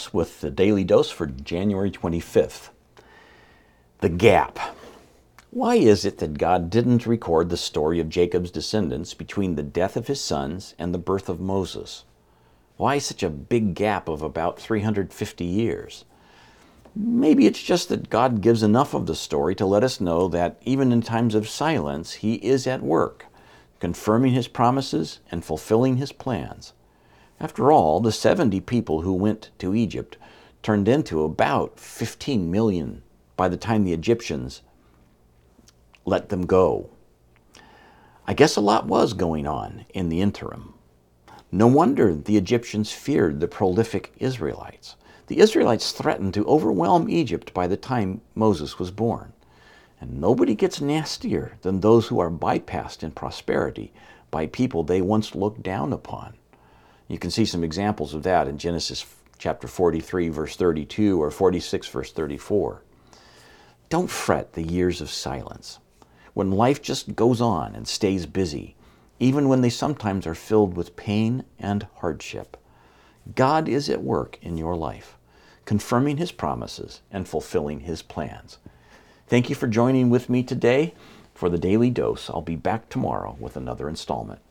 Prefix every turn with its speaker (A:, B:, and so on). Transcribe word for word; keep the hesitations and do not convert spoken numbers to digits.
A: With the Daily Dose for January twenty-fifth. The gap. Why is it that God didn't record the story of Jacob's descendants between the death of his sons and the birth of Moses? Why such a big gap of about three hundred fifty years? Maybe it's just that God gives enough of the story to let us know that even in times of silence, he is at work, confirming his promises and fulfilling his plans. After all, the seventy people who went to Egypt turned into about fifteen million by the time the Egyptians let them go. I guess a lot was going on in the interim. No wonder the Egyptians feared the prolific Israelites. The Israelites threatened to overwhelm Egypt by the time Moses was born. And nobody gets nastier than those who are bypassed in prosperity by people they once looked down upon. You can see some examples of that in Genesis chapter forty-three, verse thirty-two, or forty-six, verse thirty-four. Don't fret the years of silence, when life just goes on and stays busy, even when they sometimes are filled with pain and hardship. God is at work in your life, confirming his promises and fulfilling his plans. Thank you for joining with me today for the Daily Dose. I'll be back tomorrow with another installment.